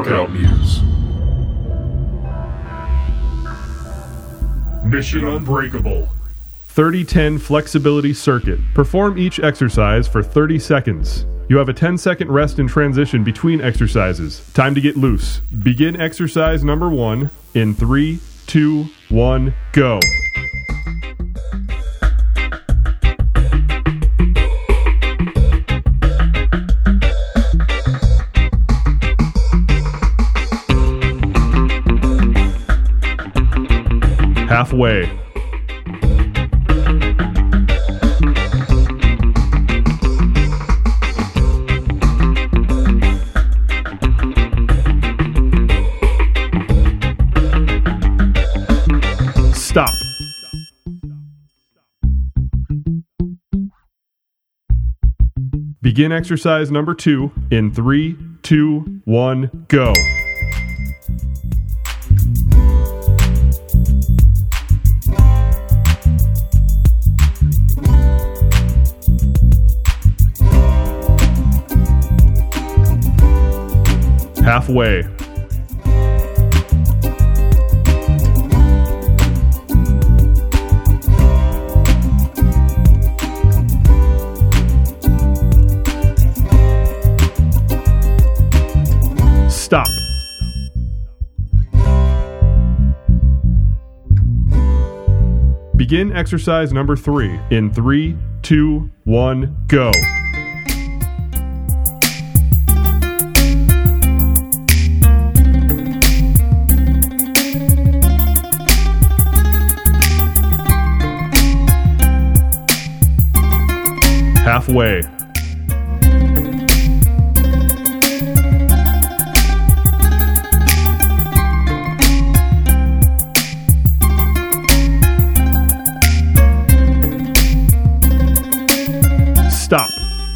Workout News. Mission Unbreakable. 30-10 flexibility circuit. Perform each exercise for 30 seconds. You have a 10-second rest in transition between exercises. Time to get loose. Begin exercise number 1 in 3, 2, 1, go. Halfway. Stop. Begin exercise number 2 in 3, 2, 1, go. Halfway. Stop. Begin exercise number 3 in 3, 2, 1, go. Halfway. Stop.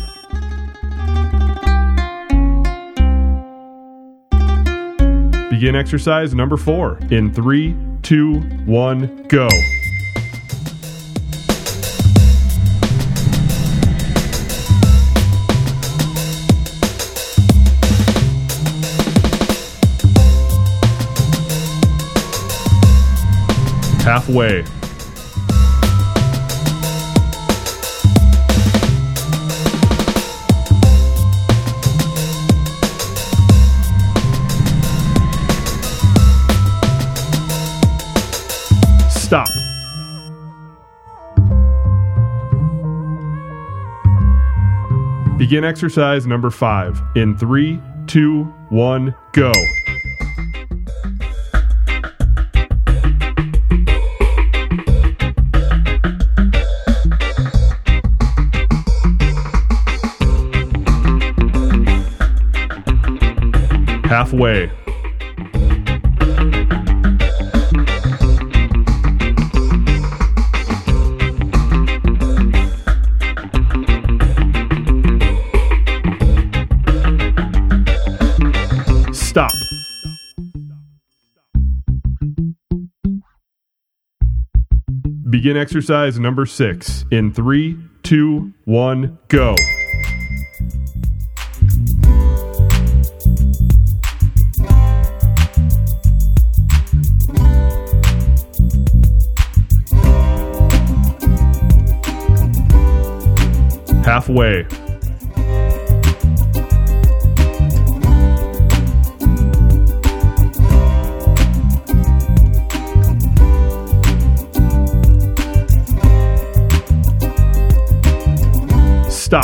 Begin exercise number 4 in 3, 2, 1, go. Halfway. Stop. Begin exercise number 5 in 3, 2, 1, go. Halfway. Stop. Begin exercise number 6 in 3, 2, 1, go. Halfway. Stop.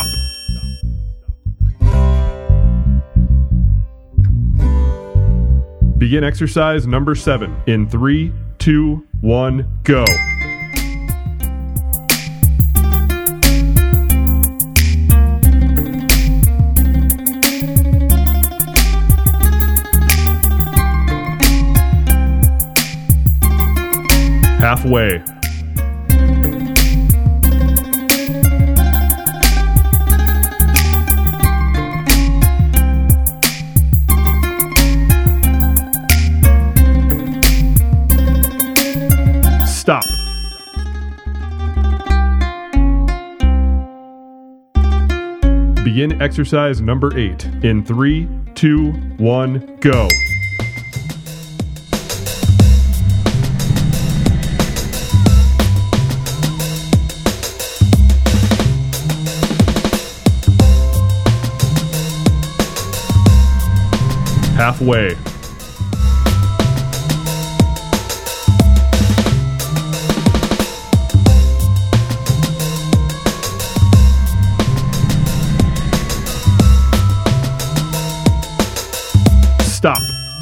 Begin exercise number 7 in 3, 2, 1, go. Halfway. Stop. Begin exercise number 8 in 3, 2, 1, go. Halfway. Stop.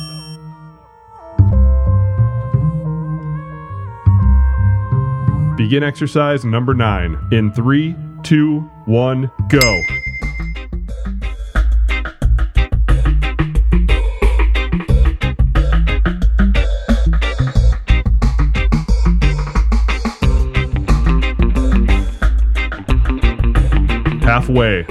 Begin exercise number 9 in 3, 2, 1, go. Halfway.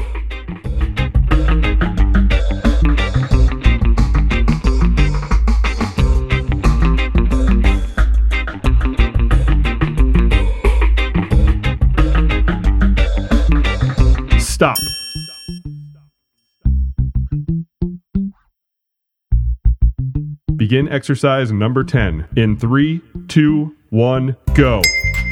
Stop. Begin exercise number 10 in 3, 2, 1, go.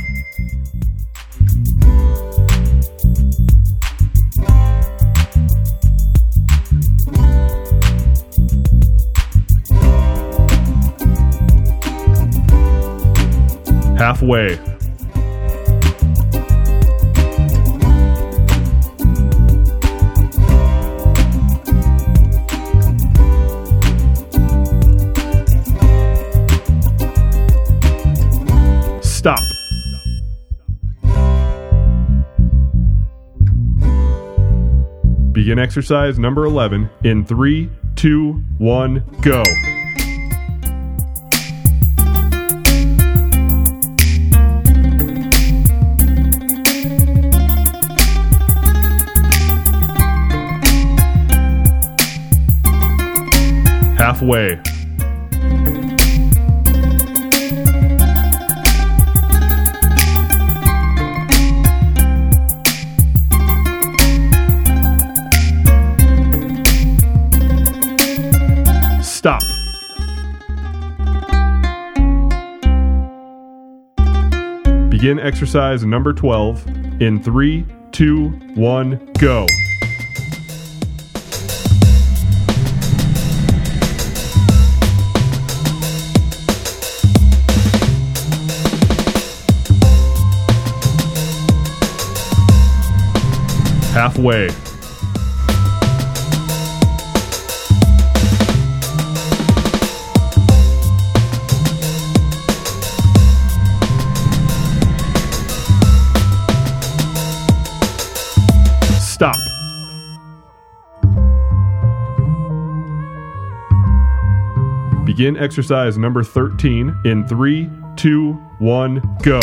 Halfway. Stop. Begin exercise number 11 in 3, 2, 1, go. Halfway. Stop. Begin exercise number 12 in 3, 2, 1, go. Halfway. Stop. Begin exercise number 13 in 3, 2, 1, go.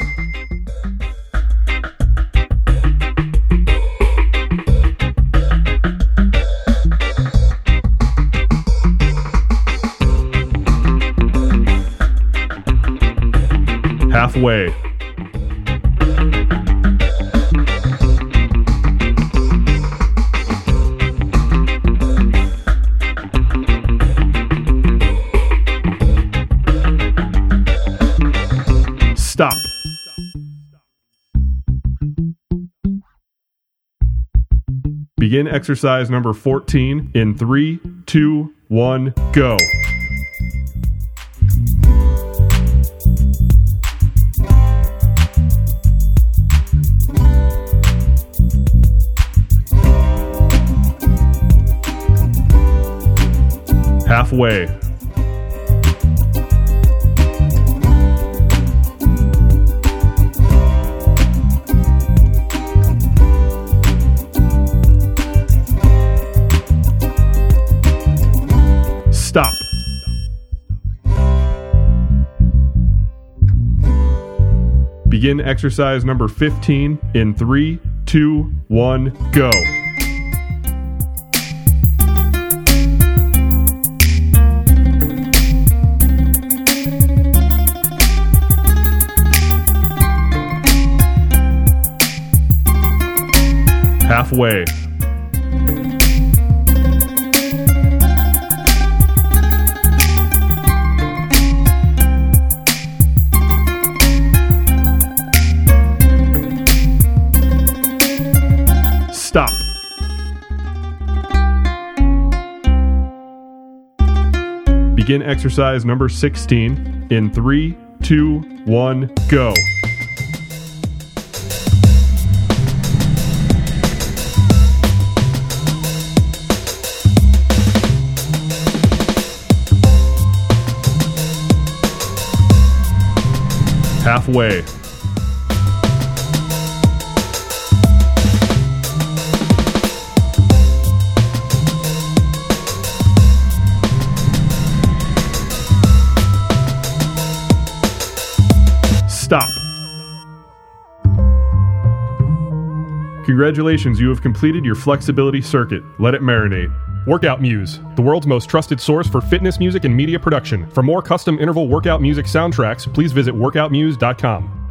Halfway. Stop. Begin exercise number 14 in 3, 2, 1, go. Halfway. Stop. Begin exercise number 15 in 3, 2, 1, go. Halfway. Begin exercise number 16 in 3, 2, 1, go. Halfway. Stop. Congratulations, you have completed your flexibility circuit. Let it marinate. Workout Muse, the world's most trusted source for fitness music and media production. For more custom interval workout music soundtracks, please visit workoutmuse.com.